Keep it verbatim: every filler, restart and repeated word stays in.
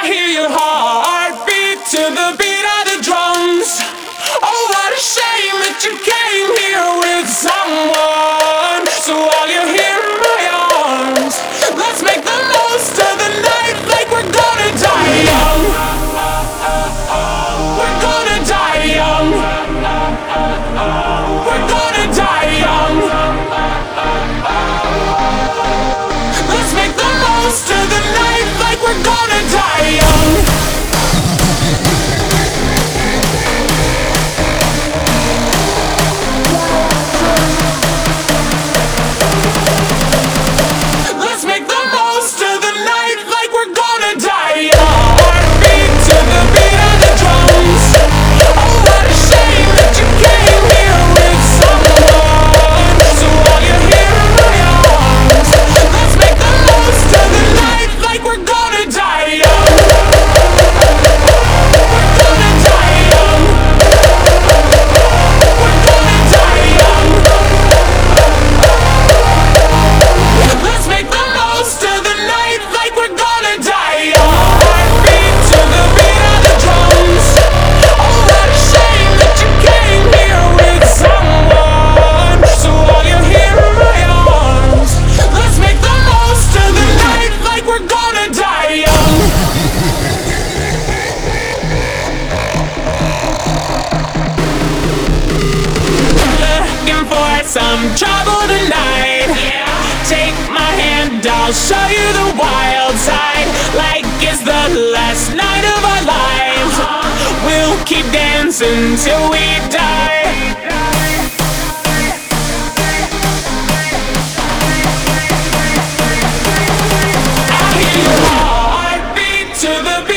hear your heartbeat to the beat of the drums. Oh, what a shame that you came here with someone. So while you're here in my arms, let's make the most of the night like we're gonna die young. We're gonna die young. We're gonna die young. Let's make the most of the night like we're gonna die young. Let's make the most of the night like we're gonna die young. Heartbeat to the beat of the drums. Oh, what a shame that you came here with someone. So while you're here in my arms, let's make the most of the night like we're gonna die young. We're gonna die young. We're gonna die young. Let's make the most of the night like we're gonna die young. Heartbeat to the beat of the drums. Oh, what a shame that you came here with someone. So while you're here in my arms, let's make the most of the night like we're gonna die young. Looking for some trouble tonight? Take my hand, I'll show you the wild side. Like it's the last night of our lives. We'll keep dancing till we die. I hear your heartbeat to the beat